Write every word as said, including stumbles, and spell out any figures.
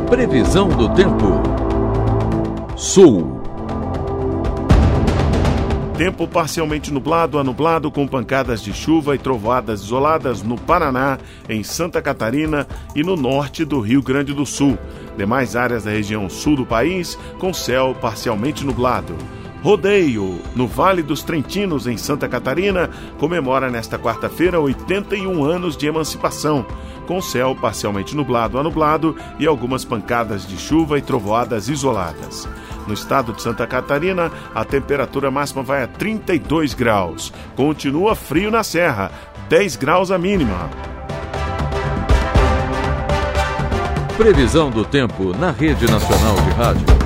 Previsão do tempo. Sul. Tempo parcialmente nublado a nublado com pancadas de chuva e trovoadas isoladas no Paraná, em Santa Catarina e no norte do Rio Grande do Sul. Demais áreas da região sul do país com céu parcialmente nublado. Rodeio, no Vale dos Trentinos, em Santa Catarina, comemora nesta quarta-feira oitenta e um anos de emancipação, com céu parcialmente nublado a nublado e algumas pancadas de chuva e trovoadas isoladas. No estado de Santa Catarina, a temperatura máxima vai a trinta e dois graus. Continua frio na Serra, dez graus a mínima. Previsão do tempo na Rede Nacional de Rádio.